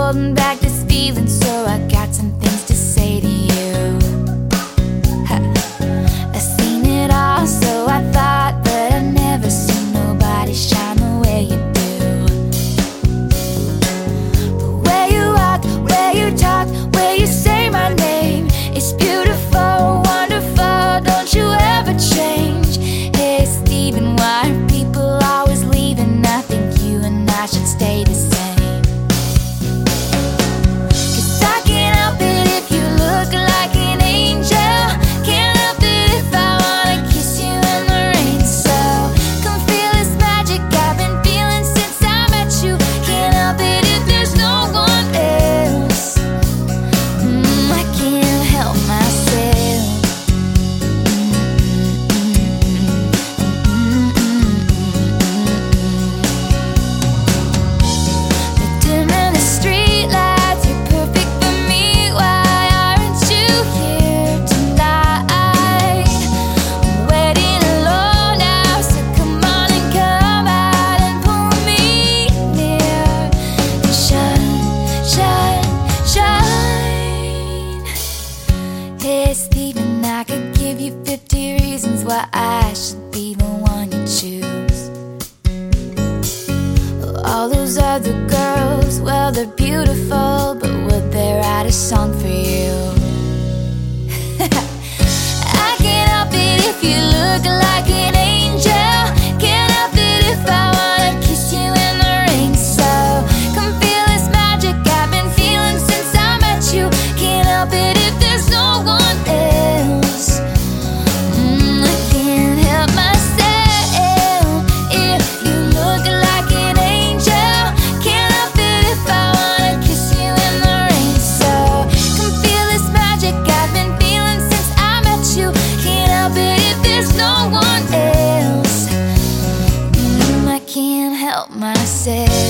holding back this feeling, so I got some things to say to you. I've seen it all, so I thought, but I've never seen nobody shine the way you do. The way you walk, way you talk, way you say my name, it's beautiful, wonderful, don't you ever change. Hey Stephen, why are people always leaving? I think you and I should stay the same. Hey Stephen, I could give you 50 reasons why I should be the one you choose. All those other girls, well, they're beautiful, but would they write a song for you? I can't help it if you look like an angel. Can't help it if I wanna kiss you in the rain. So come feel this magic I've been feeling since I met you. Can't help it if there's no one else. I can't help myself if you look like an angel. Can't help it if I wanna kiss you in the rain. So come feel this magic I've been feeling since I met you. Can't help it if there's no one else. I can't help myself.